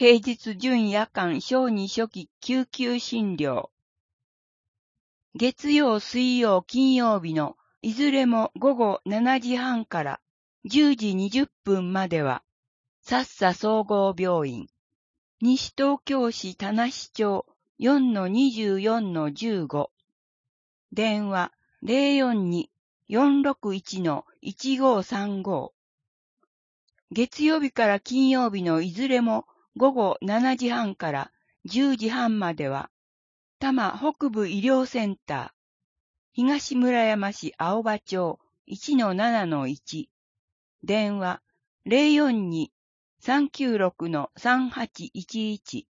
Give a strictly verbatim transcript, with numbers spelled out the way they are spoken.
平日準夜間小児初期救急診療。月曜、水曜、金曜日のいずれも午後しちじはんからじゅうじにじゅっぷんまでは、さっさ総合病院、西東京市田無町 よんのにじゅうよんのじゅうご。電話 ゼロよんに よんろくいち いちごさんご。月曜日から金曜日のいずれも午後しちじはんからじゅうじはんまでは、多摩北部医療センター、東村山市青葉町 いちのななのいち。電話 ゼロよんに さんきゅうろく さんはちいちいち。